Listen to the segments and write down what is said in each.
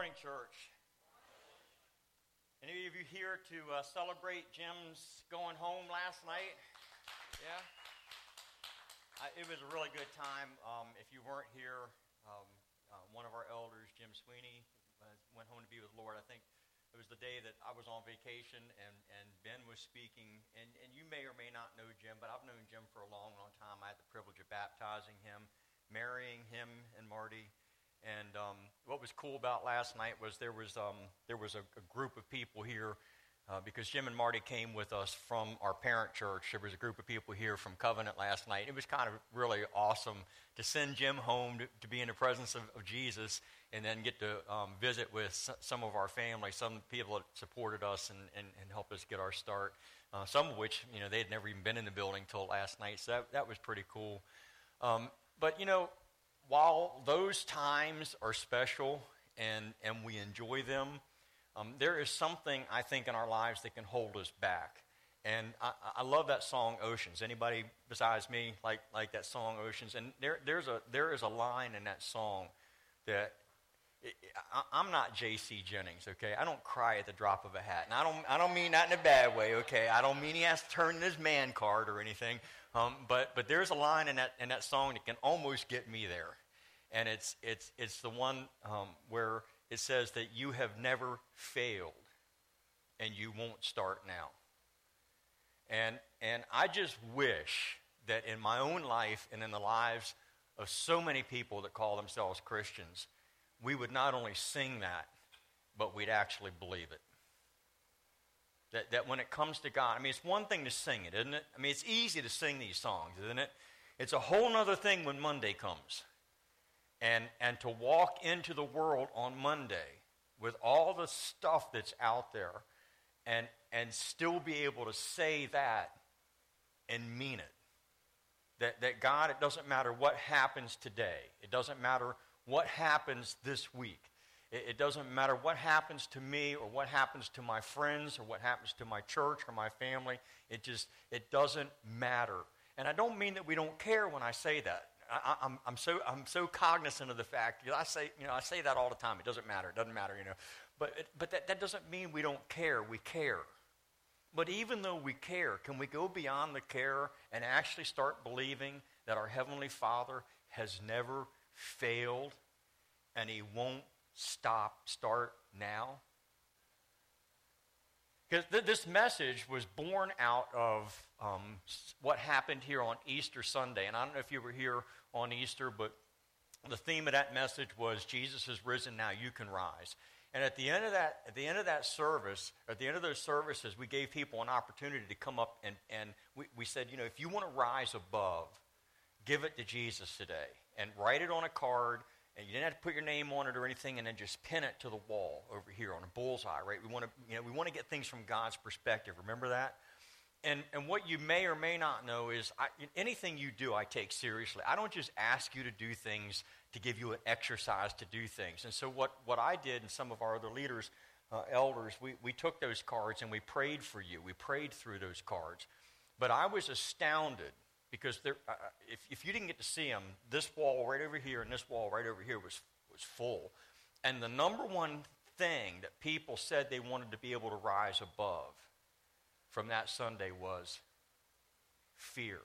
morning, church. Any of you here to celebrate Jim's going home last night? Yeah? It was a really good time. If you weren't here, one of our elders, Jim Sweeney, went home to be with the Lord. I think it was the day that I was on vacation and Ben was speaking. And you may or may not know Jim, but I've known Jim for a long, long time. I had the privilege of baptizing him, marrying him and Marty. And what was cool about last night was there was a group of people here because Jim and Marty came with us from our parent church. There was a group of people here from Covenant last night. It was kind of really awesome to send Jim home to be in the presence of Jesus and then get to visit with some of our family, some people that supported us and helped us get our start, some of which, they had never even been in the building until last night. So that was pretty cool. But, while those times are special and we enjoy them, there is something, I think, in our lives that can hold us back. And I love that song, Oceans. Anybody besides me like that song, Oceans? And there is a line in that song that, I'm not J.C. Jennings, okay? I don't cry at the drop of a hat. And I don't mean that in a bad way, okay? I don't mean he has to turn in his man card or anything. But there's a line in that song that can almost get me there. And it's the one where it says that you have never failed and you won't start now. And I just wish that in my own life and in the lives of so many people that call themselves Christians, we would not only sing that, but we'd actually believe it. That when it comes to God, it's one thing to sing it, isn't it? It's easy to sing these songs, isn't it? It's a whole other thing when Monday comes. And to walk into the world on Monday with all the stuff that's out there and still be able to say that and mean it. That God, it doesn't matter what happens today. It doesn't matter what happens this week. It doesn't matter what happens to me or what happens to my friends or what happens to my church or my family. It doesn't matter. And I don't mean that we don't care when I say that. I'm so cognizant of the fact. I say that all the time. It doesn't matter. It doesn't matter. But that doesn't mean we don't care. We care. But even though we care, can we go beyond the care and actually start believing that our Heavenly Father has never failed and He won't start now? Because this message was born out of what happened here on Easter Sunday. And I don't know if you were here on Easter, but the theme of that message was Jesus is risen, now you can rise. And at the end of that service, at the end of those services, we gave people an opportunity to come up and we said, if you want to rise above, give it to Jesus today. And write it on a card. And you didn't have to put your name on it or anything, and then just pin it to the wall over here on a bullseye, right? We want to get things from God's perspective. Remember that? And what you may or may not know is anything you do, I take seriously. I don't just ask you to do things to give you an exercise to do things. And so what I did, and some of our other leaders, elders, we took those cards and we prayed for you. We prayed through those cards. But I was astounded. Because if you didn't get to see them, this wall right over here and this wall right over here was full. And the number one thing that people said they wanted to be able to rise above from that Sunday was fear.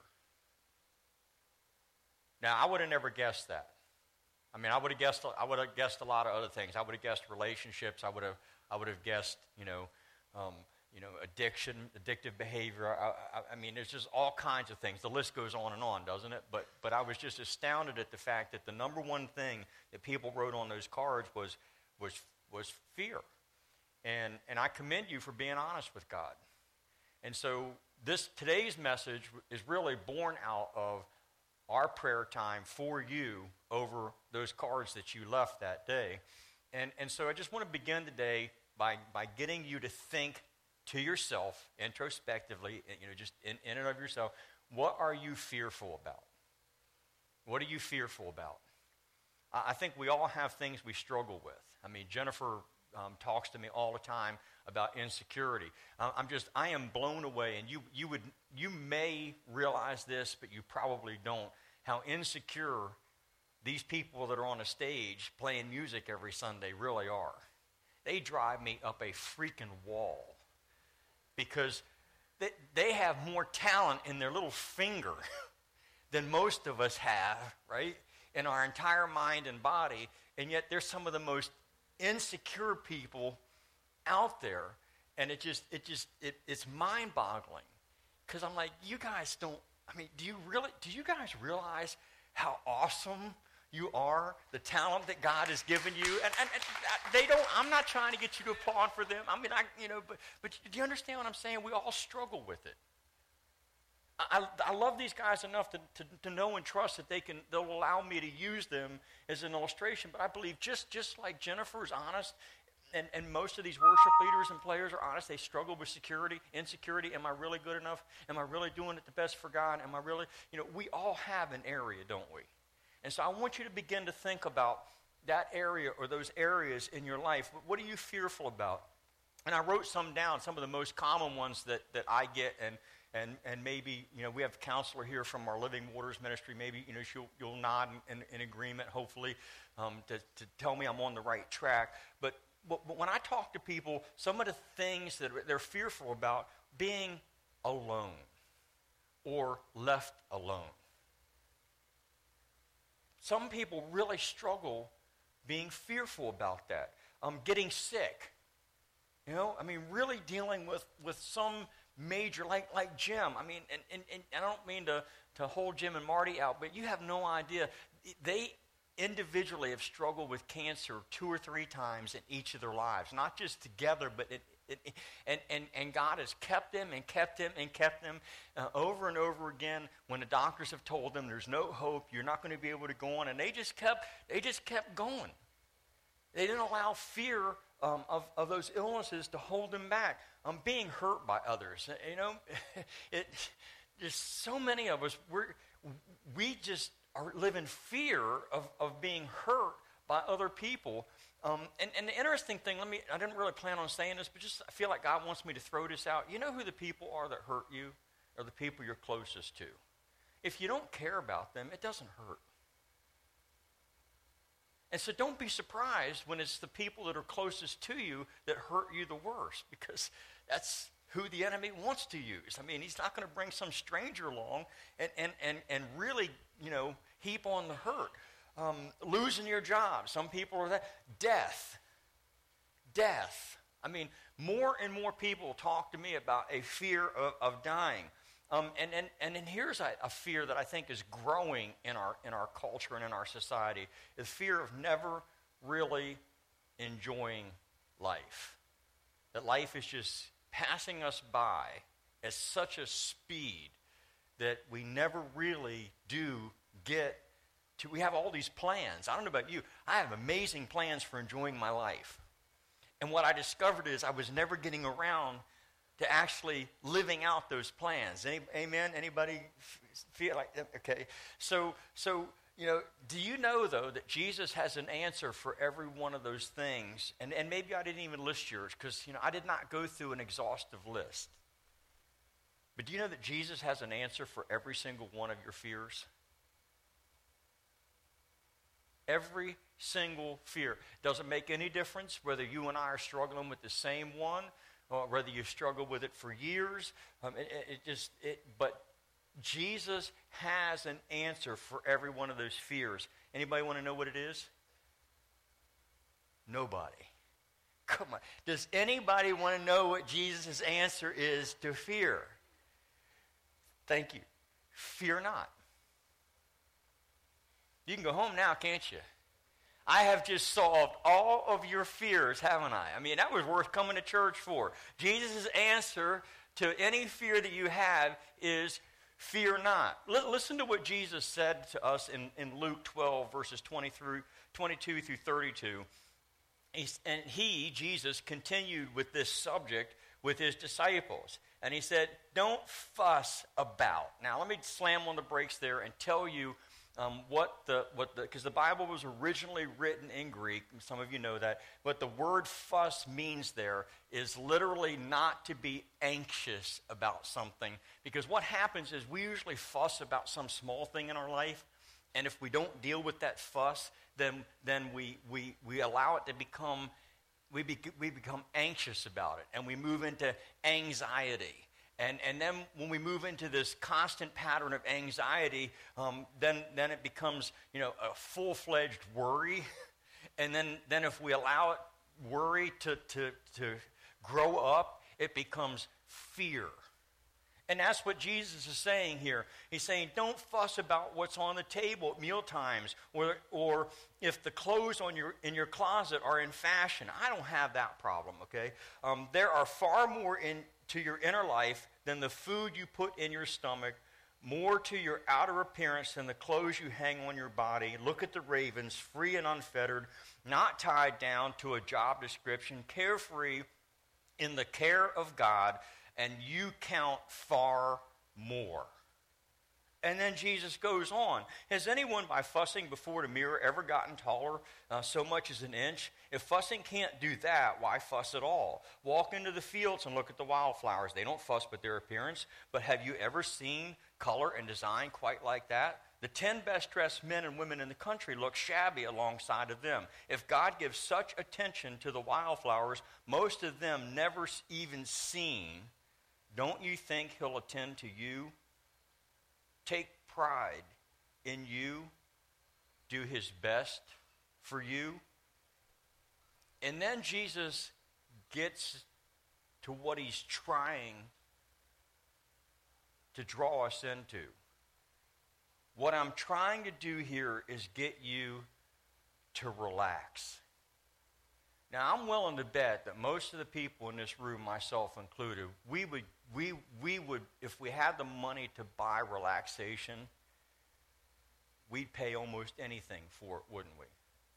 Now, I would have never guessed that. I would have guessed a lot of other things. I would have guessed relationships. I would have guessed, addiction, addictive behavior. There's just all kinds of things. The list goes on, doesn't it? But I was just astounded at the fact that the number one thing that people wrote on those cards was fear. And I commend you for being honest with God. And so today's message is really born out of our prayer time for you over those cards that you left that day. And so I just want to begin today by getting you to think to yourself, introspectively, just in and of yourself, what are you fearful about? What are you fearful about? I think we all have things we struggle with. Jennifer talks to me all the time about insecurity. I am blown away, and you may realize this, but you probably don't, how insecure these people that are on a stage playing music every Sunday really are. They drive me up a freaking wall because they have more talent in their little finger than most of us have, right, in our entire mind and body, and yet they're some of the most insecure people out there, and it's mind-boggling because I'm like, you guys don't, I mean, do you guys realize how awesome you are, the talent that God has given you? And they don't, I'm not trying to get you to applaud for them. I mean, but do you understand what I'm saying? We all struggle with it. I love these guys enough to know and trust that they'll allow me to use them as an illustration. But I believe just like Jennifer is honest, and most of these worship leaders and players are honest, they struggle with insecurity. Am I really good enough? Am I really doing it the best for God? Am I really, we all have an area, don't we? And so I want you to begin to think about that area or those areas in your life. What are you fearful about? And I wrote some down, some of the most common ones that I get, and maybe, we have a counselor here from our Living Waters ministry. Maybe, you'll nod in agreement, hopefully, to tell me I'm on the right track. But when I talk to people, some of the things that they're fearful about, being alone or left alone. Some people really struggle being fearful about that. Getting sick. Really dealing with some major, like Jim. I mean, and I don't mean to hold Jim and Marty out, but you have no idea. They individually have struggled with cancer 2 or 3 times in each of their lives. Not just together, but and God has kept them and kept them and kept them over and over again when the doctors have told them there's no hope, you're not going to be able to go on, and they just kept going. They didn't allow fear of those illnesses to hold them back. Being hurt by others. There's so many of us, we just live in fear of being hurt by other people. And the interesting thing, I didn't really plan on saying this, but just I feel like God wants me to throw this out. You know who the people are that hurt you? Are the people you're closest to. If you don't care about them, it doesn't hurt. And so don't be surprised when it's the people that are closest to you that hurt you the worst, because that's who the enemy wants to use. I mean, he's not going to bring some stranger along and really, heap on the hurt. Losing your job. Some people are that. Death. I mean, more and more people talk to me about a fear of dying. And then here's a fear that I think is growing in our culture and in our society, is fear of never really enjoying life. That life is just passing us by at such a speed that we never really do get to. We have all these plans. I don't know about you. I have amazing plans for enjoying my life. And what I discovered is I was never getting around to actually living out those plans. Amen? Anybody feel like that? Okay. So do you know, though, that Jesus has an answer for every one of those things? And maybe I didn't even list yours because, I did not go through an exhaustive list. But do you know that Jesus has an answer for every single one of your fears? Every single fear. Doesn't make any difference whether you and I are struggling with the same one, or whether you struggle with it for years. But Jesus has an answer for every one of those fears. Anybody want to know what it is? Nobody. Come on. Does anybody want to know what Jesus' answer is to fear? Thank you. Fear not. You can go home now, can't you? I have just solved all of your fears, haven't I? I mean, that was worth coming to church for. Jesus' answer to any fear that you have is fear not. Listen to what Jesus said to us in Luke 12, verses 22 through 32. Jesus, continued with this subject with his disciples. And he said, don't fuss about. Now, let me slam on the brakes there and tell you because the Bible was originally written in Greek. Some of you know that. But the word fuss means there is literally not to be anxious about something. Because what happens is we usually fuss about some small thing in our life. And if we don't deal with that fuss, then we allow it to become, we become anxious about it, and we move into anxiety. And then when we move into this constant pattern of anxiety, then it becomes, a full-fledged worry. And then if we allow worry to grow up, it becomes fear. And that's what Jesus is saying here. He's saying, don't fuss about what's on the table at meal times, or if the clothes in your closet are in fashion. I don't have that problem, okay? There are far more to your inner life than the food you put in your stomach, more to your outer appearance than the clothes you hang on your body. Look at the ravens, free and unfettered, not tied down to a job description, carefree in the care of God, and you count far more. And then Jesus goes on. Has anyone, by fussing before the mirror, ever gotten taller so much as an inch? If fussing can't do that, why fuss at all? Walk into the fields and look at the wildflowers. They don't fuss with their appearance. But have you ever seen color and design quite like that? The 10 best-dressed men and women in the country look shabby alongside of them. If God gives such attention to the wildflowers, most of them never even seen, don't you think he'll attend to you? Take pride in you, do his best for you. And then Jesus gets to what he's trying to draw us into. What I'm trying to do here is get you to relax. Now, I'm willing to bet that most of the people in this room, myself included, we would, if we had the money to buy relaxation, we'd pay almost anything for it, wouldn't we?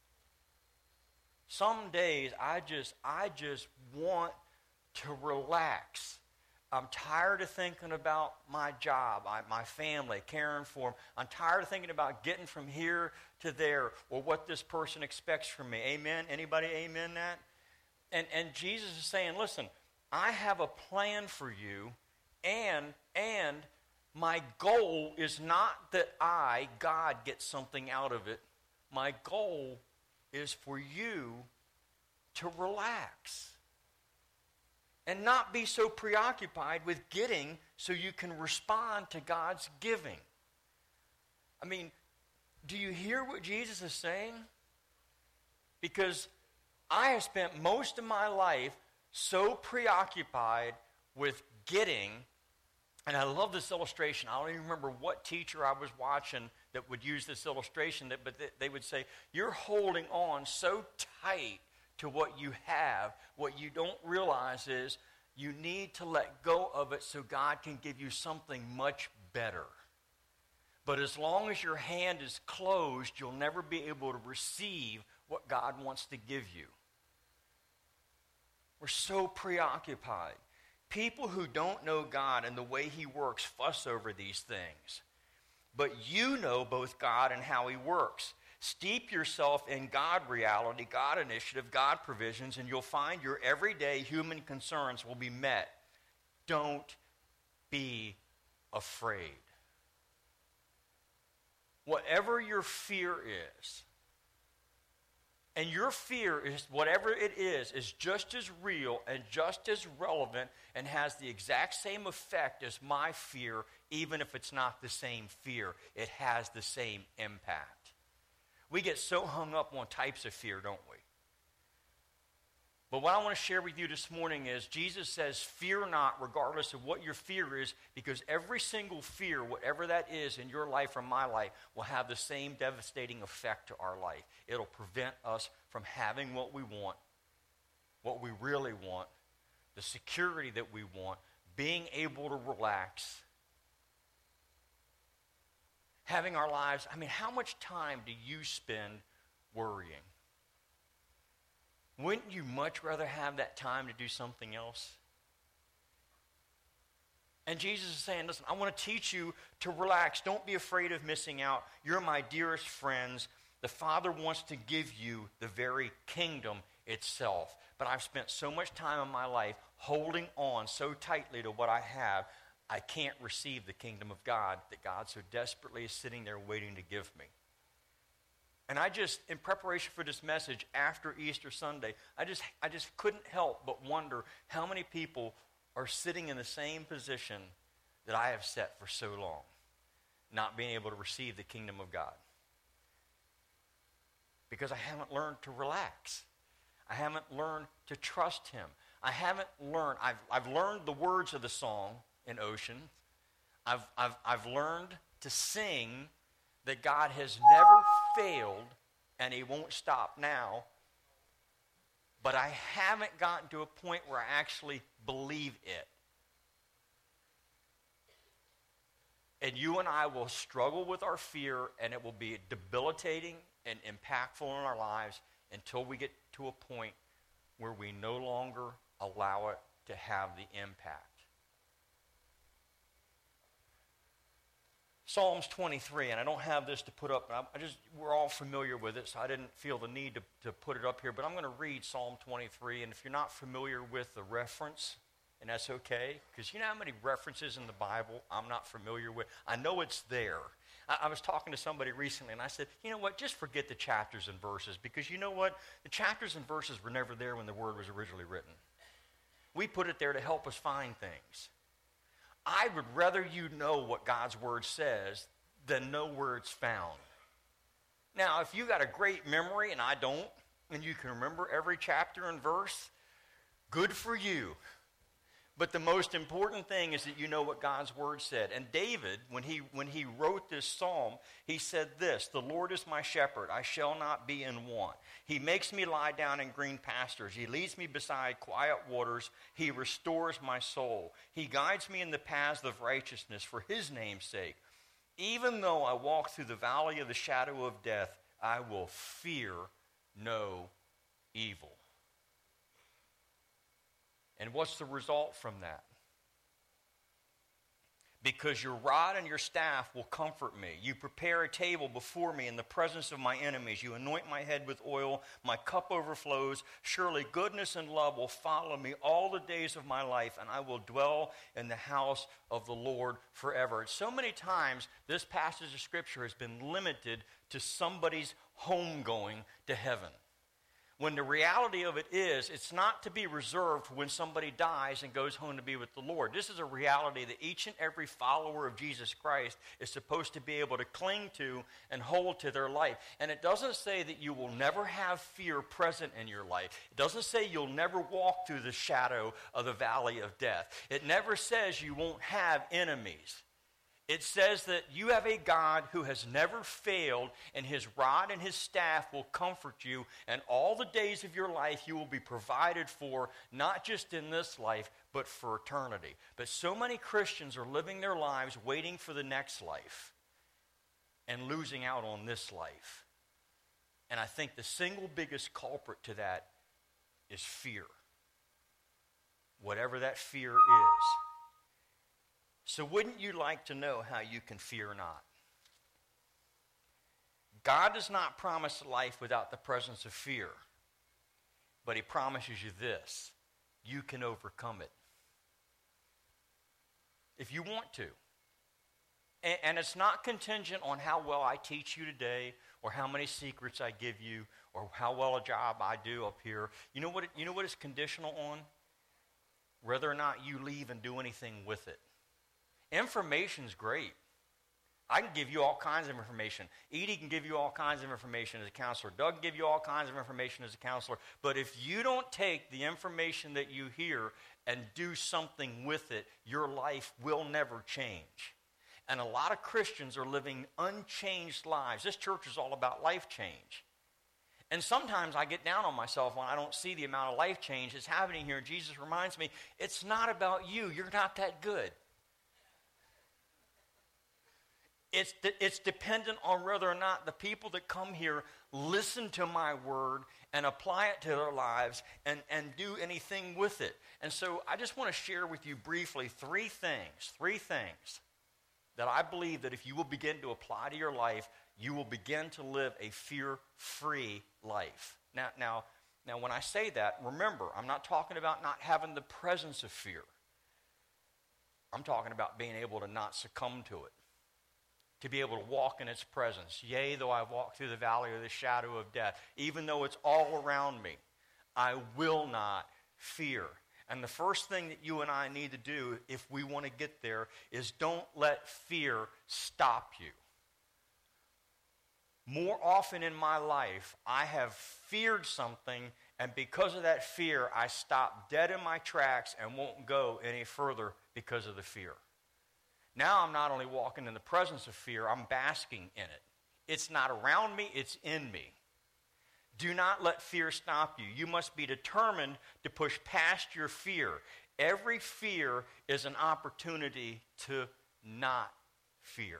Some days, I just want to relax. I'm tired of thinking about my job, my family, caring for them. I'm tired of thinking about getting from here to there, or what this person expects from me. Amen? Anybody amen that? And Jesus is saying, listen, I have a plan for you, and my goal is not that I, God, get something out of it. My goal is for you to relax and not be so preoccupied with getting so you can respond to God's giving. I mean, do you hear what Jesus is saying? Because I have spent most of my life so preoccupied with getting, and I love this illustration. I don't even remember what teacher I was watching that would use this illustration, but they would say, you're holding on so tight to what you have. What you don't realize is you need to let go of it so God can give you something much better. But as long as your hand is closed, you'll never be able to receive what God wants to give you. We're so preoccupied. People who don't know God and the way he works fuss over these things. But you know both God and how he works. Steep yourself in God reality, God initiative, God provisions, and you'll find your everyday human concerns will be met. Don't be afraid. Whatever your fear is, and your fear is, whatever it is just as real and just as relevant and has the exact same effect as my fear, even if it's not the same fear. It has the same impact. We get so hung up on types of fear, don't we? But what I want to share with you this morning is Jesus says, fear not, regardless of what your fear is, because every single fear, whatever that is in your life or my life, will have the same devastating effect to our life. It'll prevent us from having what we want, what we really want, the security that we want, being able to relax, having our lives. I mean, how much time do you spend worrying? Wouldn't you much rather have that time to do something else? And Jesus is saying, listen, I want to teach you to relax. Don't be afraid of missing out. You're my dearest friends. The Father wants to give you the very kingdom itself. But I've spent so much time in my life holding on so tightly to what I have, I can't receive the kingdom of God that God so desperately is sitting there waiting to give me. And I just, in preparation for this message after Easter Sunday, I just couldn't help but wonder how many people are sitting in the same position that I have set for so long, not being able to receive the kingdom of God. Because I haven't learned to relax. I haven't learned to trust him. I haven't learned, I've learned the words of the song in Ocean. I've learned to sing that God has never failed and he won't stop now. But I haven't gotten to a point where I actually believe it. And you and I will struggle with our fear, and it will be debilitating and impactful in our lives until we get to a point where we no longer allow it to have the impact. Psalms 23, and I don't have this to put up, we're all familiar with it, so I didn't feel the need to put it up here, but I'm going to read Psalm 23, and if you're not familiar with the reference, and that's okay, because you know how many references in the Bible I'm not familiar with? I know it's there. I was talking to somebody recently, and I said, you know what, just forget the chapters and verses, because you know what? The chapters and verses were never there when the Word was originally written. We put it there to help us find things. I would rather you know what God's Word says than know where it's found. Now, if you got a great memory, and I don't, and you can remember every chapter and verse, good for you. But the most important thing is that you know what God's Word said. And David, when he wrote this psalm, he said this, "The Lord is my shepherd, I shall not be in want. He makes me lie down in green pastures. He leads me beside quiet waters. He restores my soul. He guides me in the paths of righteousness for his name's sake. Even though I walk through the valley of the shadow of death, I will fear no evil." And what's the result from that? Because your rod and your staff will comfort me. You prepare a table before me in the presence of my enemies. You anoint my head with oil. My cup overflows. Surely goodness and love will follow me all the days of my life, and I will dwell in the house of the Lord forever. And so many times, this passage of Scripture has been limited to somebody's homegoing to heaven. When the reality of it is, it's not to be reserved for when somebody dies and goes home to be with the Lord. This is a reality that each and every follower of Jesus Christ is supposed to be able to cling to and hold to their life. And it doesn't say that you will never have fear present in your life. It doesn't say you'll never walk through the shadow of the valley of death. It never says you won't have enemies. It says that you have a God who has never failed, and his rod and his staff will comfort you, and all the days of your life you will be provided for, not just in this life, but for eternity. But so many Christians are living their lives waiting for the next life and losing out on this life. And I think the single biggest culprit to that is fear. Whatever that fear is. So wouldn't you like to know how you can fear not? God does not promise a life without the presence of fear, but he promises you this: you can overcome it. If you want to. And it's not contingent on how well I teach you today, or how many secrets I give you, or how well a job I do up here. You know what it's conditional on? Whether or not you leave and do anything with it. Information's great. I can give you all kinds of information. Edie can give you all kinds of information as a counselor. Doug can give you all kinds of information as a counselor. But if you don't take the information that you hear and do something with it, your life will never change. And a lot of Christians are living unchanged lives. This church is all about life change. And sometimes I get down on myself when I don't see the amount of life change that's happening here. Jesus reminds me, it's not about you. You're not that good. It's dependent on whether or not the people that come here listen to my word and apply it to their lives and do anything with it. And so I just want to share with you briefly three things that I believe that if you will begin to apply to your life, you will begin to live a fear-free life. Now, when I say that, remember, I'm not talking about not having the presence of fear. I'm talking about being able to not succumb to it. to be able to walk in its presence. Yea, though I walk through the valley of the shadow of death, even though it's all around me, I will not fear. And the first thing that you and I need to do if we want to get there is don't let fear stop you. More often in my life, I have feared something, and because of that fear, I stop dead in my tracks and won't go any further because of the fear. Now I'm not only walking in the presence of fear, I'm basking in it. It's not around me, it's in me. Do not let fear stop you. You must be determined to push past your fear. Every fear is an opportunity to not fear.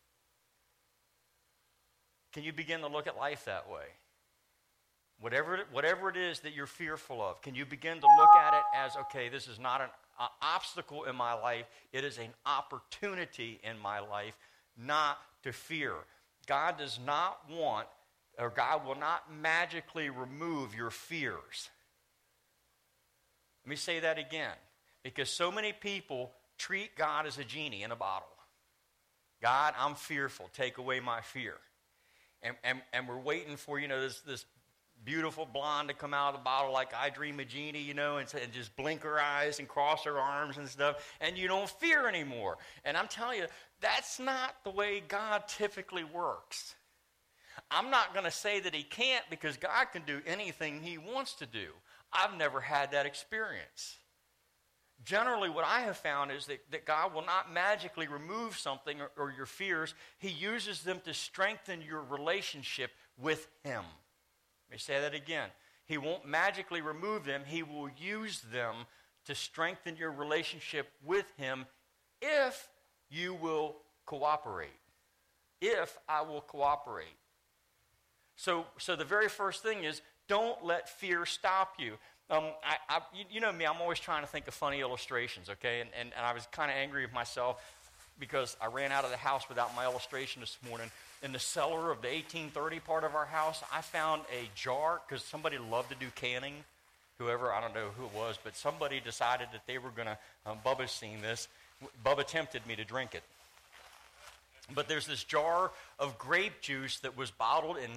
Can you begin to look at life that way? Whatever it is that you're fearful of, can you begin to look at it as, okay, this is not an obstacle in my life. It is an opportunity in my life not to fear. God does not want, or God will not magically remove your fears. Let me say that again, because so many people treat God as a genie in a bottle. God, I'm fearful. Take away my fear. And we're waiting for, this beautiful blonde to come out of the bottle like I Dream of Jeannie, and just blink her eyes and cross her arms and stuff, and you don't fear anymore. And I'm telling you, that's not the way God typically works. I'm not going to say that he can't, because God can do anything he wants to do. I've never had that experience. Generally, what I have found is that God will not magically remove something or your fears. He uses them to strengthen your relationship with him. Let me say that again. He won't magically remove them. He will use them to strengthen your relationship with him if you will cooperate. If I will cooperate. So the very first thing is, don't let fear stop you. You know me, I'm always trying to think of funny illustrations, okay? And I was kind of angry with myself because I ran out of the house without my illustration this morning. In the cellar of the 1830 part of our house, I found a jar, because somebody loved to do canning. Whoever, I don't know who it was, but somebody decided that they were going to, Bubba's seen this. Bubba tempted me to drink it. But there's this jar of grape juice that was bottled in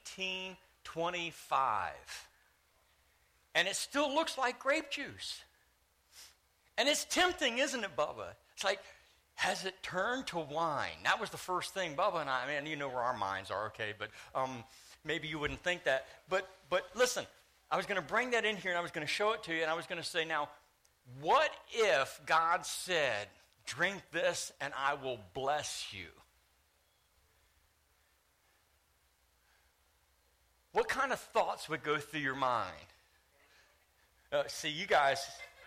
1925. And it still looks like grape juice. And it's tempting, isn't it, Bubba? It's like, has it turned to wine? That was the first thing Bubba and I mean, you know where our minds are, okay, but maybe you wouldn't think that. But listen, I was going to bring that in here, and I was going to show it to you, and I was going to say, now, what if God said, drink this and I will bless you? What kind of thoughts would go through your mind? See, you guys,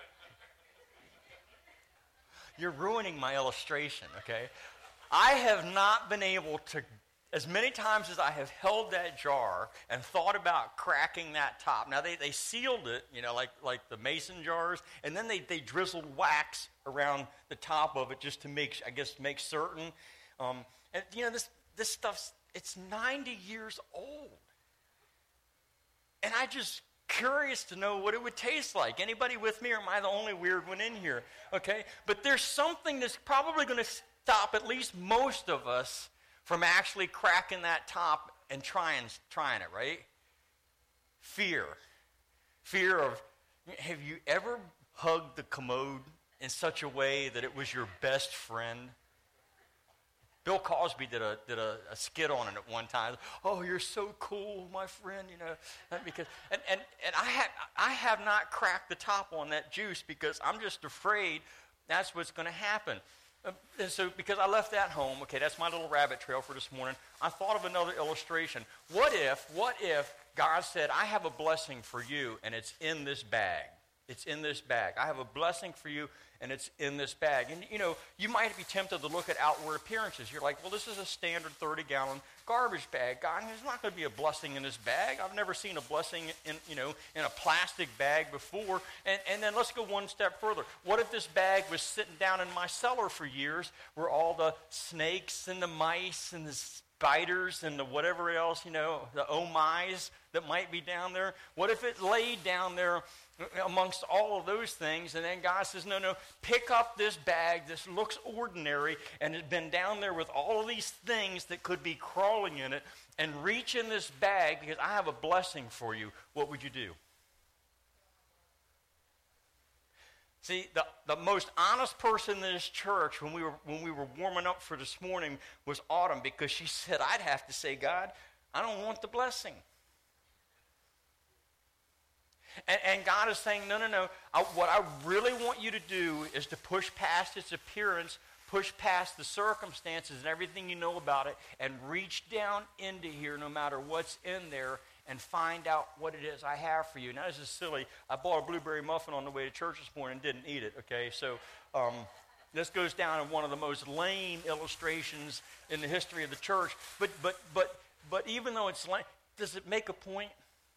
you're ruining my illustration, okay? I have not been able to, as many times as I have held that jar and thought about cracking that top. Now, they sealed it, like the mason jars, and then they drizzled wax around the top of it just to make certain. And, this stuff's, it's 90 years old. And I just curious to know what it would taste like. Anybody with me, or am I the only weird one in here? Okay? But there's something that's probably going to stop at least most of us from actually cracking that top and trying it, right? Fear. Fear of, have you ever hugged the commode in such a way that it was your best friend? Bill Cosby did a skit on it at one time. Oh, you're so cool, my friend, because and I have not cracked the top on that juice because I'm just afraid that's what's going to happen. And so because I left that home, okay, that's my little rabbit trail for this morning. I thought of another illustration. What if God said, I have a blessing for you, and it's in this bag. It's in this bag. I have a blessing for you, and it's in this bag. And, you might be tempted to look at outward appearances. You're like, well, this is a standard 30-gallon garbage bag. God, there's not going to be a blessing in this bag. I've never seen a blessing in a plastic bag before. And then let's go one step further. What if this bag was sitting down in my cellar for years where all the snakes and the mice and the spiders and the whatever else, the oh my's that might be down there? What if it laid down there amongst all of those things. And then God says, no, pick up this bag. This looks ordinary, and it's been down there with all of these things that could be crawling in it, and reach in this bag because I have a blessing for you. What would you do? See, the most honest person in this church when we were warming up for this morning was Autumn, because she said, I'd have to say, God, I don't want the blessing. And God is saying, no. What I really want you to do is to push past its appearance, push past the circumstances and everything you know about it, and reach down into here no matter what's in there and find out what it is I have for you. Now, this is silly. I bought a blueberry muffin on the way to church this morning and didn't eat it, okay? So this goes down in one of the most lame illustrations in the history of the church. But even though it's lame, does it make a point?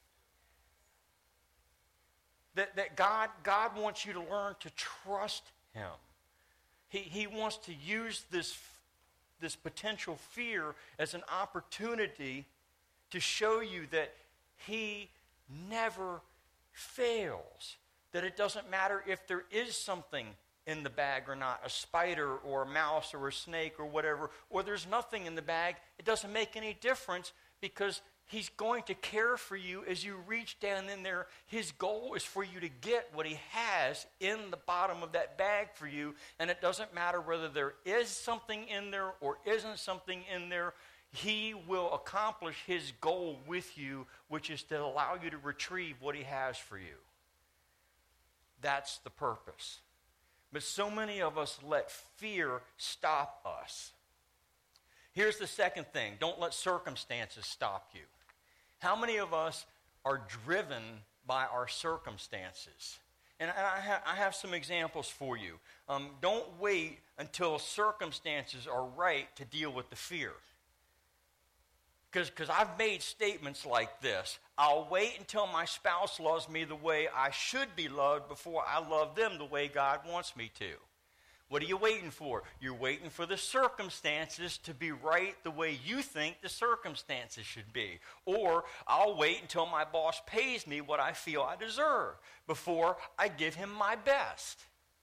That God wants you to learn to trust him. He wants to use this potential fear as an opportunity to show you that he never fails. That it doesn't matter if there is something in the bag or not, a spider or a mouse or a snake or whatever, or there's nothing in the bag. It doesn't make any difference, because he's going to care for you as you reach down in there. His goal is for you to get what he has in the bottom of that bag for you, and it doesn't matter whether there is something in there or isn't something in there. He will accomplish his goal with you, which is to allow you to retrieve what he has for you. That's the purpose. But so many of us let fear stop us. Here's the second thing. Don't let circumstances stop you. How many of us are driven by our circumstances? And I have some examples for you. Don't wait until circumstances are right to deal with the fear. Because I've made statements like this. I'll wait until my spouse loves me the way I should be loved before I love them the way God wants me to. What are you waiting for? You're waiting for the circumstances to be right the way you think the circumstances should be. Or I'll wait until my boss pays me what I feel I deserve before I give him my best.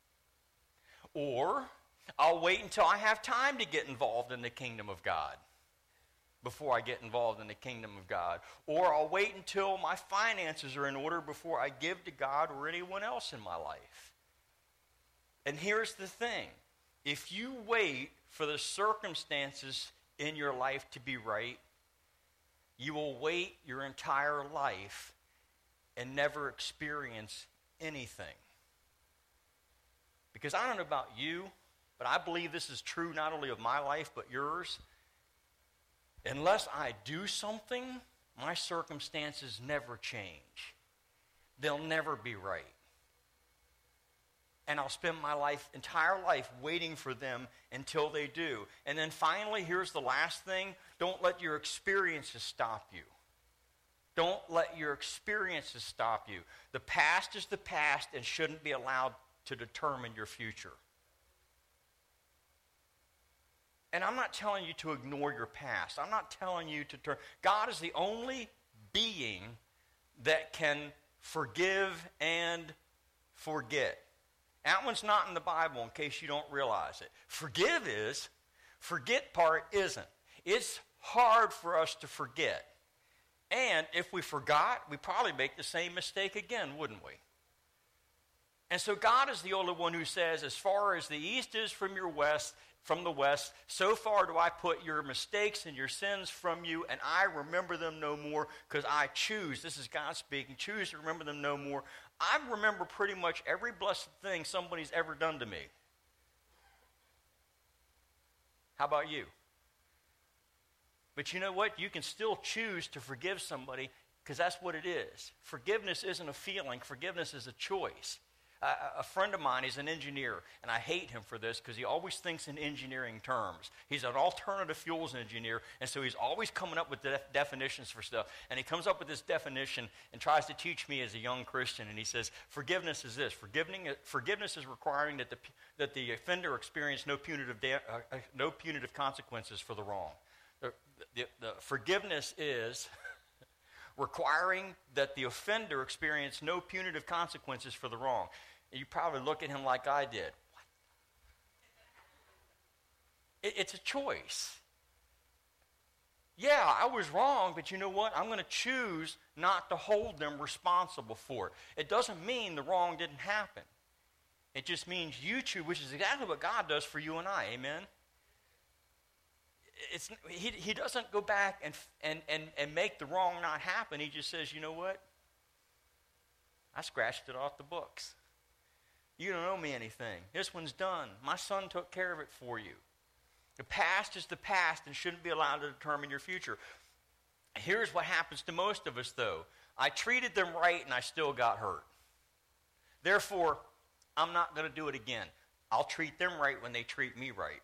Or I'll wait until I have time to get involved in the kingdom of God before I get involved in the kingdom of God. Or I'll wait until my finances are in order before I give to God or anyone else in my life. And here's the thing. If you wait for the circumstances in your life to be right, you will wait your entire life and never experience anything. Because I don't know about you, but I believe this is true not only of my life but yours. Unless I do something, my circumstances never change. They'll never be right. And I'll spend my entire life waiting for them until they do. And then finally, here's the last thing. Don't let your experiences stop you. Don't let your experiences stop you. The past is the past and shouldn't be allowed to determine your future. And I'm not telling you to ignore your past. I'm not telling you to turn. God is the only being that can forgive and forget. That one's not in the Bible in case you don't realize it. Forgive is, forget part isn't. It's hard for us to forget. And if we forgot, we'd probably make the same mistake again, wouldn't we? And so God is the only one who says, as far as the east is from the west, so far do I put your mistakes and your sins from you, and I remember them no more, because I choose, this is God speaking, choose to remember them no more. I remember pretty much every blessed thing somebody's ever done to me. How about you? But you know what? You can still choose to forgive somebody, because that's what it is. Forgiveness isn't a feeling. Forgiveness is a choice. A friend of mine is an engineer, and I hate him for this because he always thinks in engineering terms. He's an alternative fuels engineer, and so he's always coming up with definitions for stuff. And he comes up with this definition and tries to teach me as a young Christian, and he says, forgiveness is this. Forgiveness is requiring that the offender experience no punitive consequences for the wrong. The forgiveness is requiring that the offender experience no punitive consequences for the wrong. You probably look at him like I did. It's a choice. Yeah, I was wrong, but you know what? I'm going to choose not to hold them responsible for it. It doesn't mean the wrong didn't happen. It just means you choose, which is exactly what God does for you and I. Amen? He doesn't go back and make the wrong not happen. He just says, you know what? I scratched it off the books. You don't owe me anything. This one's done. My son took care of it for you. The past is the past and shouldn't be allowed to determine your future. Here's what happens to most of us, though. I treated them right and I still got hurt. Therefore, I'm not going to do it again. I'll treat them right when they treat me right.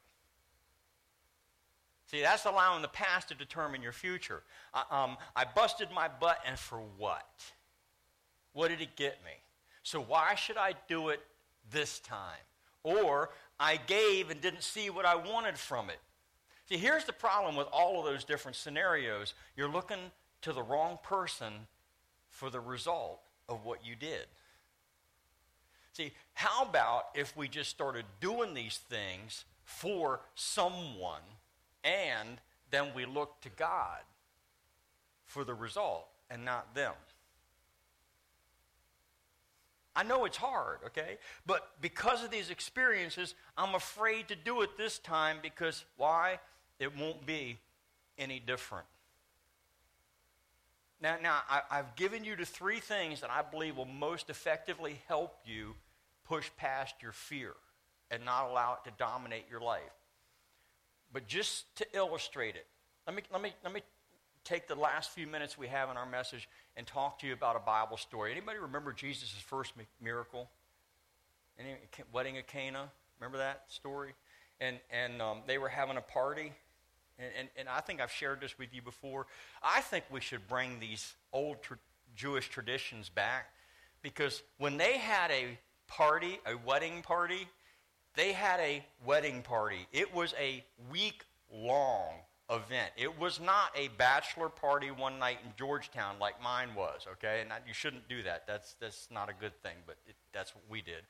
See, that's allowing the past to determine your future. I busted my butt, and for what? What did it get me? So why should I do it this time? Or I gave and didn't see what I wanted from it. See, here's the problem with all of those different scenarios. You're looking to the wrong person for the result of what you did. See, how about if we just started doing these things for someone and then we look to God for the result and not them? I know it's hard, okay? But because of these experiences, I'm afraid to do it this time because why? It won't be any different. Now I've given you the three things that I believe will most effectively help you push past your fear and not allow it to dominate your life. But just to illustrate it, let me take the last few minutes we have in our message and talk to you about a Bible story. Anybody remember Jesus' first miracle? Wedding of Cana? Remember that story? And they were having a party. And I think I've shared this with you before. I think we should bring these old Jewish traditions back, because when they had a party, a wedding party, they had a wedding party. It was a week-long event. It was not a bachelor party one night in Georgetown like mine was, okay? And you shouldn't do that. That's not a good thing, but that's what we did.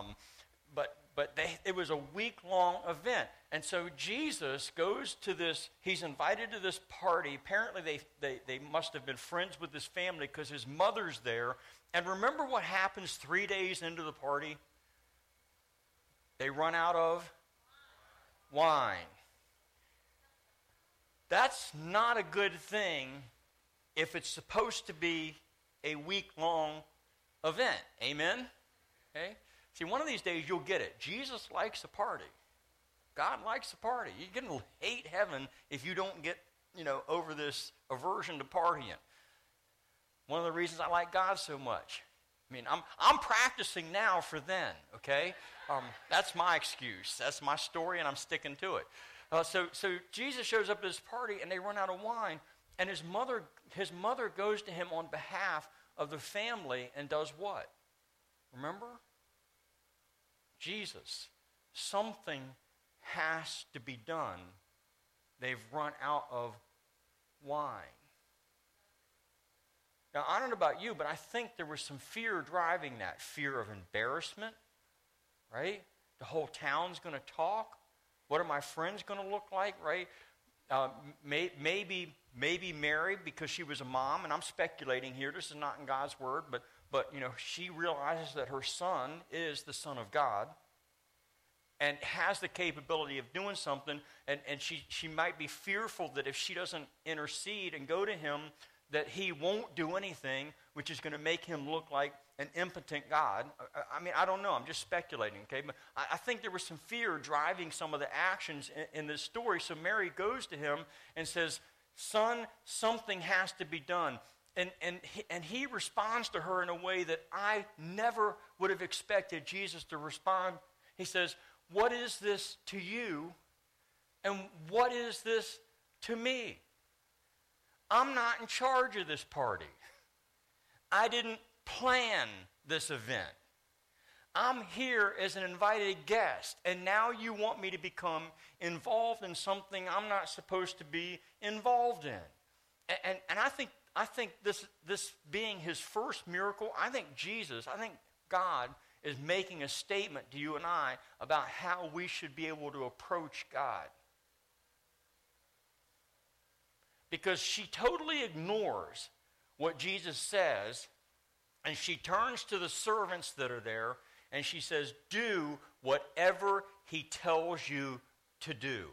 It was a week-long event. And so Jesus goes to this, he's invited to this party. Apparently they must have been friends with his family because his mother's there. And remember what happens 3 days into the party? They run out of wine. That's not a good thing if it's supposed to be a week-long event. Amen? Okay? See, one of these days you'll get it. Jesus likes a party. God likes a party. You're going to hate heaven if you don't get, over this aversion to partying. One of the reasons I like God so much. I mean, I'm practicing now for then, okay? That's my excuse. That's my story, and I'm sticking to it. So Jesus shows up at this party, and they run out of wine, and his mother goes to him on behalf of the family and does what? Remember? Jesus, something has to be done. They've run out of wine. Now, I don't know about you, but I think there was some fear driving that. Fear of embarrassment, right? The whole town's going to talk. What are my friends going to look like, right? Maybe Mary, because she was a mom, and I'm speculating here. This is not in God's word, but she realizes that her son is the Son of God and has the capability of doing something, and she might be fearful that if she doesn't intercede and go to him, that he won't do anything, which is going to make him look like an impotent God. I mean, I don't know. I'm just speculating, okay? But I think there was some fear driving some of the actions in this story. So Mary goes to him and says, "Son, something has to be done." And he responds to her in a way that I never would have expected Jesus to respond. He says, "What is this to you, and what is this to me? I'm not in charge of this party. I didn't plan this event. I'm here as an invited guest, and now you want me to become involved in something I'm not supposed to be involved in." And I I think this being his first miracle, I think God is making a statement to you and I about how we should be able to approach God. Because she totally ignores what Jesus says, and she turns to the servants that are there, and she says, do whatever he tells you to do.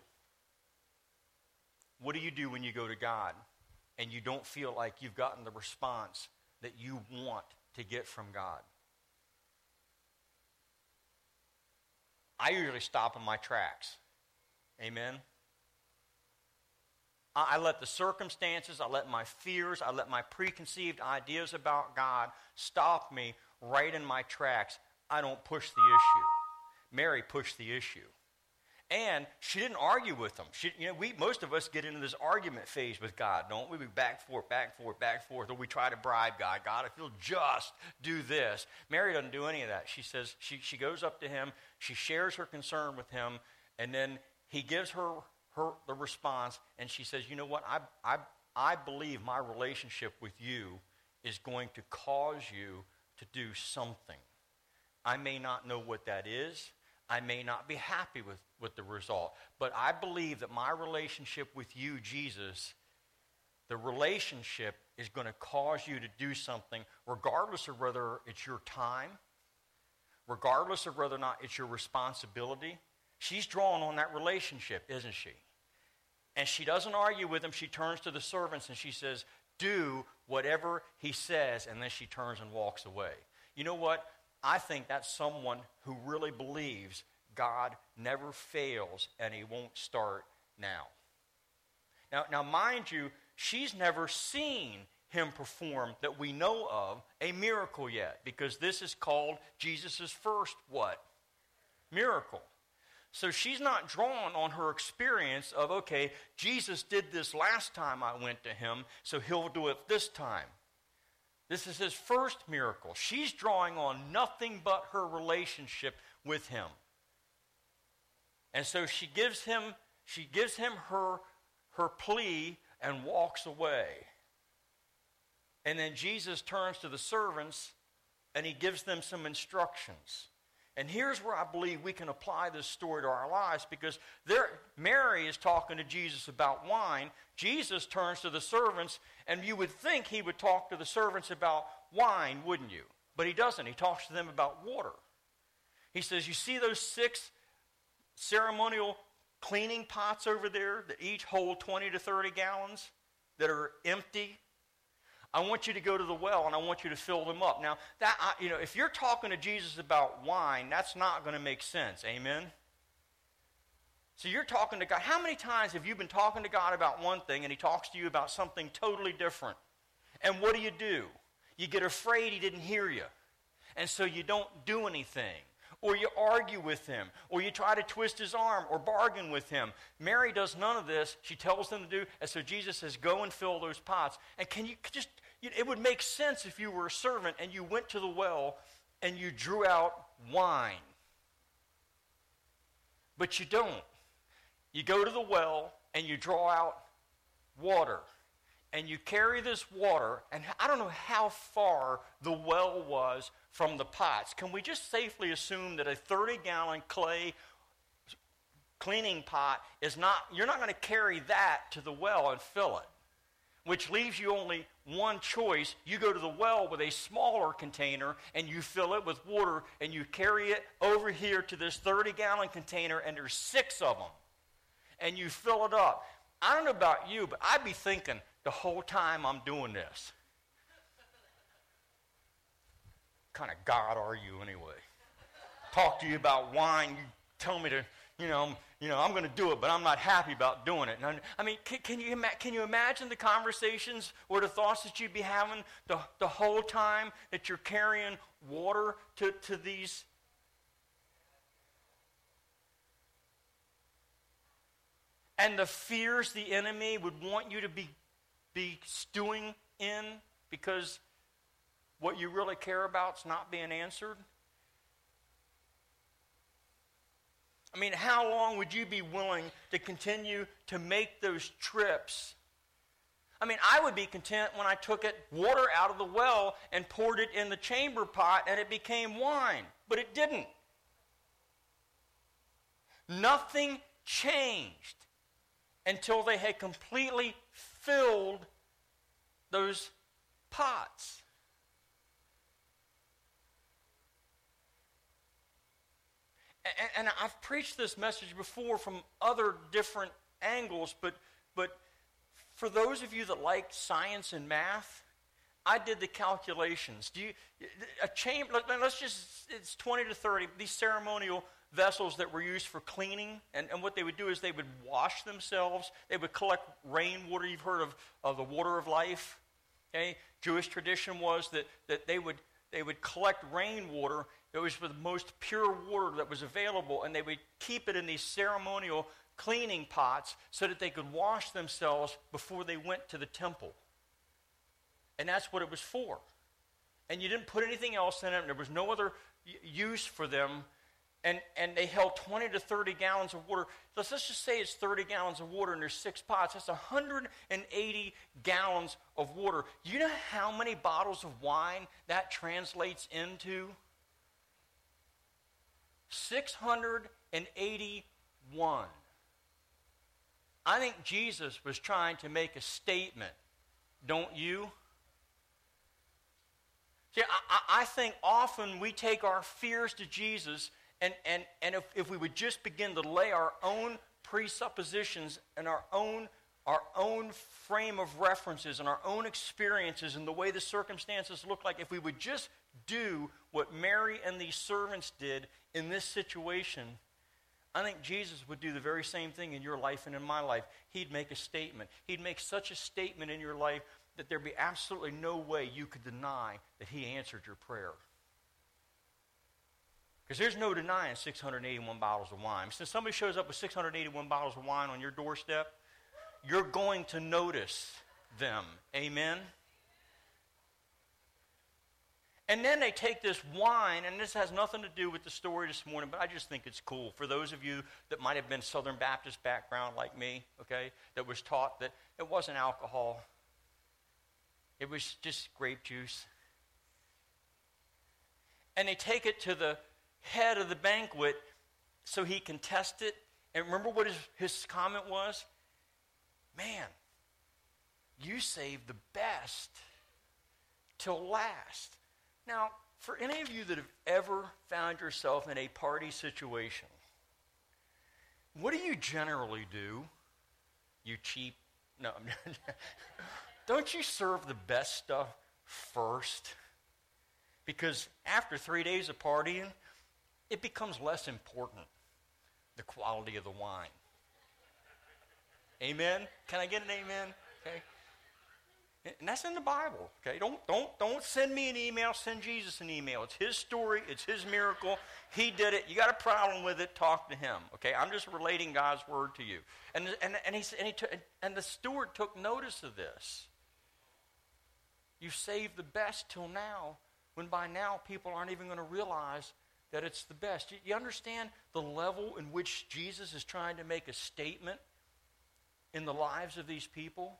What do you do when you go to God and you don't feel like you've gotten the response that you want to get from God? I usually stop in my tracks. Amen? I let the circumstances, I let my fears, I let my preconceived ideas about God stop me right in my tracks. I don't push the issue. Mary pushed the issue. And she didn't argue with them. Most of us get into this argument phase with God, don't we? We back forth, or we try to bribe God. God, if you'll just do this. Mary doesn't do any of that. She says, she goes up to him, she shares her concern with him, and then he gives her the response, and she says, you know what, I believe my relationship with you is going to cause you to do something. I may not know what that is. I may not be happy with the result, but I believe that my relationship with you, Jesus, the relationship is going to cause you to do something regardless of whether it's your time, regardless of whether or not it's your responsibility. She's drawn on that relationship, isn't she? And she doesn't argue with him. She turns to the servants and she says, do whatever he says, and then she turns and walks away. You know what? I think that's someone who really believes God never fails and he won't start now. Now, mind you, she's never seen him perform that we know of a miracle yet, because this is called Jesus' first what? Miracle. So she's not drawn on her experience of, okay, Jesus did this last time I went to him, so he'll do it this time. This is his first miracle. She's drawing on nothing but her relationship with him. And so she gives him her plea and walks away. And then Jesus turns to the servants and he gives them some instructions. And here's where I believe we can apply this story to our lives, because Mary is talking to Jesus about wine. Jesus turns to the servants, and you would think he would talk to the servants about wine, wouldn't you? But he doesn't. He talks to them about water. He says, you see those 6 ceremonial cleaning pots over there that each hold 20 to 30 gallons that are empty? I want you to go to the well and I want you to fill them up. Now, if you're talking to Jesus about wine, that's not going to make sense. Amen? So you're talking to God. How many times have you been talking to God about one thing and he talks to you about something totally different? And what do? You get afraid he didn't hear you. And so you don't do anything. Or you argue with him. Or you try to twist his arm or bargain with him. Mary does none of this. She tells them to do. And so Jesus says, go and fill those pots. And it would make sense if you were a servant and you went to the well and you drew out wine. But you don't. You go to the well and you draw out water. And you carry this water, and I don't know how far the well was from the pots. Can we just safely assume that a 30-gallon clay cleaning pot you're not going to carry that to the well and fill it? Which leaves you only one choice. You go to the well with a smaller container and you fill it with water and you carry it over here to this 30-gallon container, and there's 6 of them. And you fill it up. I don't know about you, but I'd be thinking the whole time I'm doing this, what kind of God are you anyway? Talk to you about wine, you tell me to, I'm going to do it, but I'm not happy about doing it. I mean, can you imagine the conversations or the thoughts that you'd be having the whole time that you're carrying water to these? And the fears the enemy would want you to be stewing in because what you really care about is not being answered? I mean, how long would you be willing to continue to make those trips? I mean, I would be content when I took water out of the well and poured it in the chamber pot and it became wine. But it didn't. Nothing changed until they had completely filled those pots. And I've preached this message before from other different angles, but for those of you that like science and math, I did the calculations. It's 20 to 30, these ceremonial vessels that were used for cleaning, and what they would do is they would wash themselves. They would collect rainwater. You've heard of the water of life. Okay? Jewish tradition was that they would collect rainwater. It was the most pure water that was available, and they would keep it in these ceremonial cleaning pots so that they could wash themselves before they went to the temple. And that's what it was for. And you didn't put anything else in it. There was no other use for them. And they held 20 to 30 gallons of water. Let's just say it's 30 gallons of water and there's 6 pots. That's 180 gallons of water. You know how many bottles of wine that translates into? 681. I think Jesus was trying to make a statement. Don't you? See, I think often we take our fears to Jesus, and if we would just begin to lay our own presuppositions and our own frame of references and our own experiences and the way the circumstances look like, if we would just do what Mary and these servants did in this situation, I think Jesus would do the very same thing in your life and in my life. He'd make a statement. He'd make such a statement in your life that there'd be absolutely no way you could deny that he answered your prayer. Because there's no denying 681 bottles of wine. Since somebody shows up with 681 bottles of wine on your doorstep, you're going to notice them. Amen? And then they take this wine, and this has nothing to do with the story this morning, but I just think it's cool. For those of you that might have been Southern Baptist background like me, okay, that was taught that it wasn't alcohol. It was just grape juice. And they take it to the head of the banquet so he can test it. And remember what his comment was? Man, you saved the best till last. Now, for any of you that have ever found yourself in a party situation, what do you generally do? You cheap? No. Don't you serve the best stuff first? Because after 3 days of partying, it becomes less important, the quality of the wine. Amen? Can I get an amen? Okay. And that's in the Bible. Okay. Don't send me an email. Send Jesus an email. It's his story. It's his miracle. He did it. You got a problem with it? Talk to him. Okay. I'm just relating God's word to you. And the steward took notice of this. You saved the best till now, when by now people aren't even going to realize that it's the best. You understand the level in which Jesus is trying to make a statement in the lives of these people?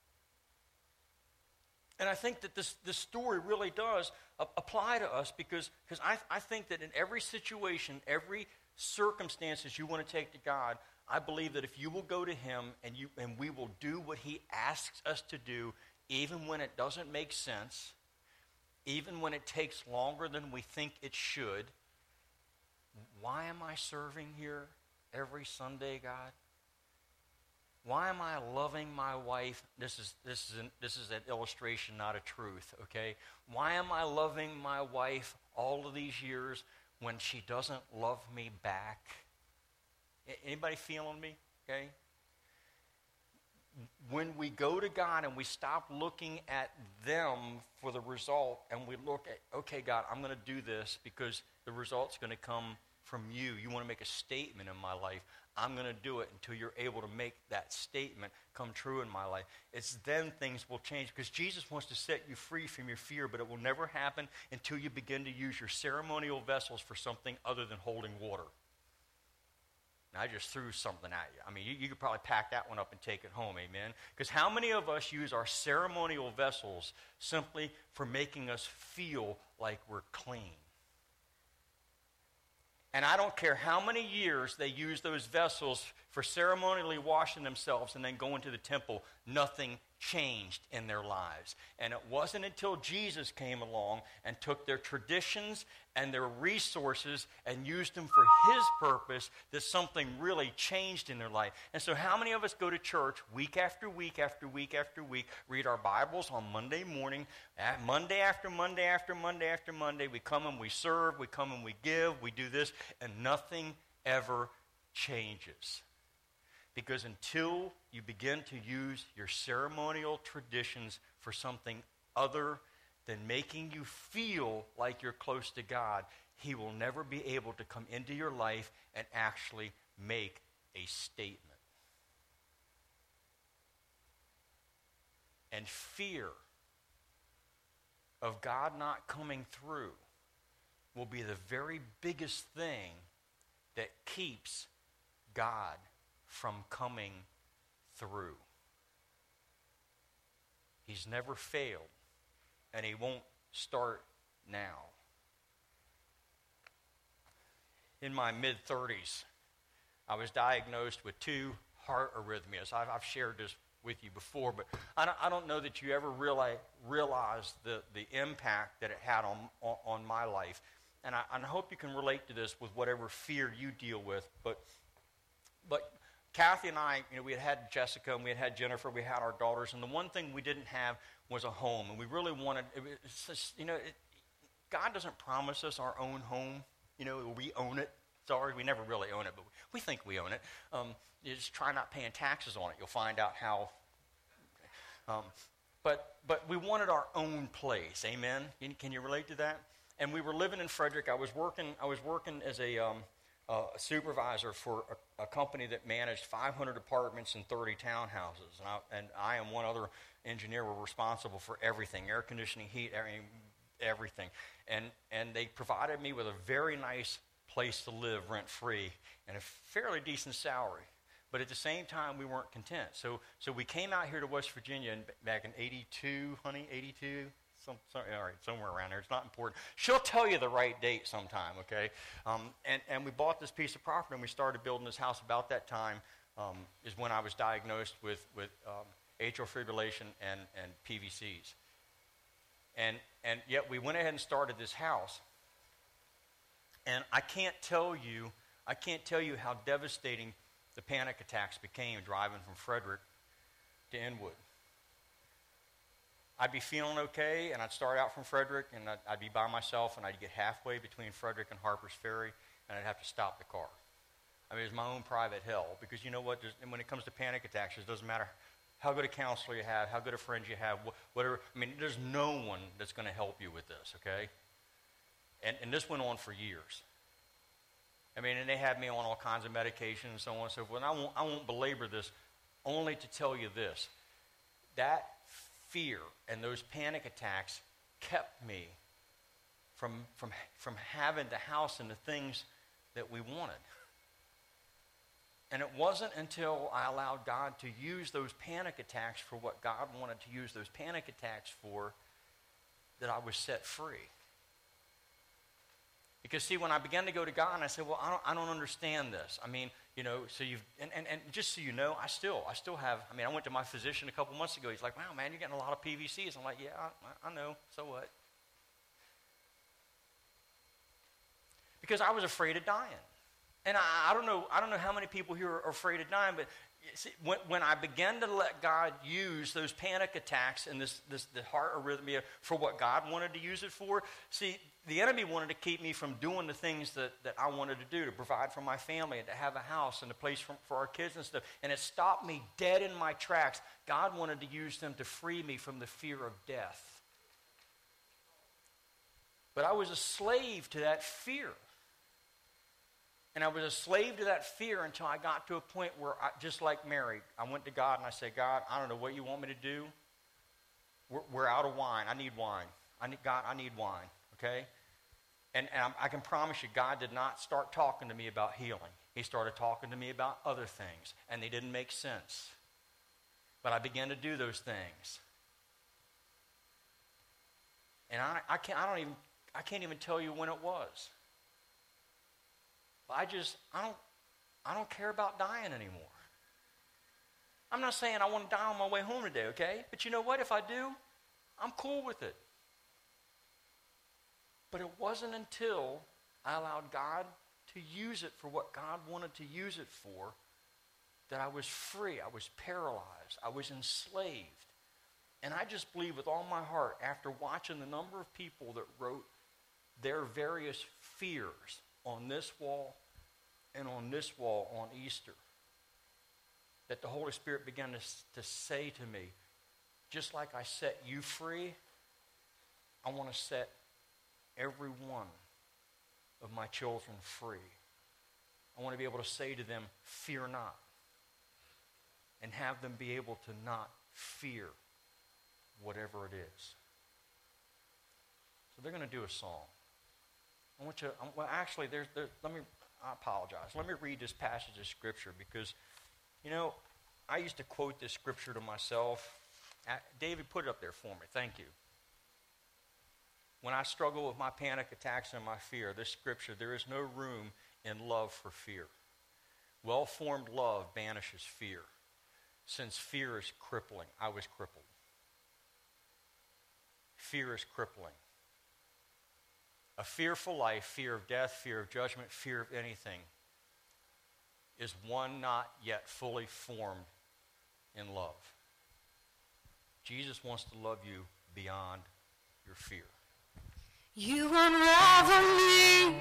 And I think that this story really does apply to us because I think that in every situation, every circumstances you want to take to God, I believe that if you will go to him and we will do what he asks us to do, even when it doesn't make sense, even when it takes longer than we think it should. Why am I serving here every Sunday, God? Why am I loving my wife? This is an illustration, not a truth, okay? Why am I loving my wife all of these years when she doesn't love me back? Anybody feeling me, okay? When we go to God and we stop looking at them for the result and we look at, okay, God, I'm going to do this because the result's going to come from you. You want to make a statement in my life. I'm going to do it until you're able to make that statement come true in my life. It's then things will change because Jesus wants to set you free from your fear, but it will never happen until you begin to use your ceremonial vessels for something other than holding water. And I just threw something at you. I mean, you could probably pack that one up and take it home, amen? Because how many of us use our ceremonial vessels simply for making us feel like we're clean? And I don't care how many years they use those vessels for ceremonially washing themselves and then going to the temple, nothing changed in their lives. And it wasn't until Jesus came along and took their traditions and their resources and used them for his purpose that something really changed in their life. And so how many of us go to church week after week after week after week, read our Bibles on Monday morning, Monday after Monday after Monday after Monday, we come and we serve, we come and we give, we do this, and nothing ever changes. Because until you begin to use your ceremonial traditions for something other than making you feel like you're close to God, he will never be able to come into your life and actually make a statement. And fear of God not coming through will be the very biggest thing that keeps God from coming through. He's never failed, and he won't start now. In my mid-30s, I was diagnosed with 2 heart arrhythmias. I've shared this with you before, but I don't know that you ever realized the impact that it had on my life. And I hope you can relate to this with whatever fear you deal with. But Kathy and I, we had Jessica and we had Jennifer, we had our daughters, and the one thing we didn't have was a home. And we really wanted, God doesn't promise us our own home. We own it. Sorry, we never really own it, but we think we own it. You just try not paying taxes on it. You'll find out how. But we wanted our own place. Amen? Can you relate to that? And we were living in Frederick. I was working as a supervisor for a company that managed 500 apartments and 30 townhouses. And I and one other engineer were responsible for everything, air conditioning, heat, everything. And they provided me with a very nice place to live rent-free and a fairly decent salary. But at the same time, we weren't content. So we came out here to West Virginia back in 82, honey, 82? All right, somewhere around there. It's not important. She'll tell you the right date sometime, okay? And we bought this piece of property, and we started building this house. About that time is when I was diagnosed with atrial fibrillation and PVCs. And yet we went ahead and started this house. And I can't tell you how devastating the panic attacks became driving from Frederick to Inwood. I'd be feeling okay, and I'd start out from Frederick, and I'd be by myself, and I'd get halfway between Frederick and Harper's Ferry, and I'd have to stop the car. I mean, it's my own private hell, because you know what? When it comes to panic attacks, it doesn't matter how good a counselor you have, how good a friend you have, whatever. I mean, there's no one that's going to help you with this, okay? And this went on for years. I mean, and they had me on all kinds of medication and so on and so forth. And I won't belabor this, only to tell you this. That fear and those panic attacks kept me from having the house and the things that we wanted. And it wasn't until I allowed God to use those panic attacks for what God wanted to use those panic attacks for that I was set free. Because, see, when I began to go to God, and I said, well, I don't understand this. I mean, so you've, and just so you know, I still have, I went to my physician a couple months ago. He's like, wow, man, you're getting a lot of PVCs. I'm like, yeah, I know, so what? Because I was afraid of dying. And I don't know how many people here are afraid of dying, but see, when I began to let God use those panic attacks and the heart arrhythmia for what God wanted to use it for, see, the enemy wanted to keep me from doing the things that I wanted to do, to provide for my family and to have a house and a place for our kids and stuff. And it stopped me dead in my tracks. God wanted to use them to free me from the fear of death. But I was a slave to that fear. And I was a slave to that fear until I got to a point where, just like Mary, I went to God and I said, God, I don't know what you want me to do. We're out of wine. I need wine. God, I need wine, okay? And I can promise you, God did not start talking to me about healing. He started talking to me about other things, and they didn't make sense. But I began to do those things. And I can't even tell you when it was. But I don't care about dying anymore. I'm not saying I want to die on my way home today, okay? But you know what? If I do, I'm cool with it. But it wasn't until I allowed God to use it for what God wanted to use it for that I was free. I was paralyzed. I was enslaved. And I just believe with all my heart, after watching the number of people that wrote their various fears on this wall and on this wall on Easter, that the Holy Spirit began to say to me, just like I set you free, I want to set every one of my children free. I want to be able to say to them, fear not, and have them be able to not fear whatever it is. So they're going to do a song. I want you. Well, actually, I apologize. Let me read this passage of Scripture because, you know, I used to quote this Scripture to myself. David, put it up there for me. Thank you. When I struggle with my panic attacks and my fear, this Scripture, there is no room in love for fear. Well-formed love banishes fear. Since fear is crippling, I was crippled. Fear is crippling. A fearful life, fear of death, fear of judgment, fear of anything, is one not yet fully formed in love. Jesus wants to love you beyond your fear. You unravel me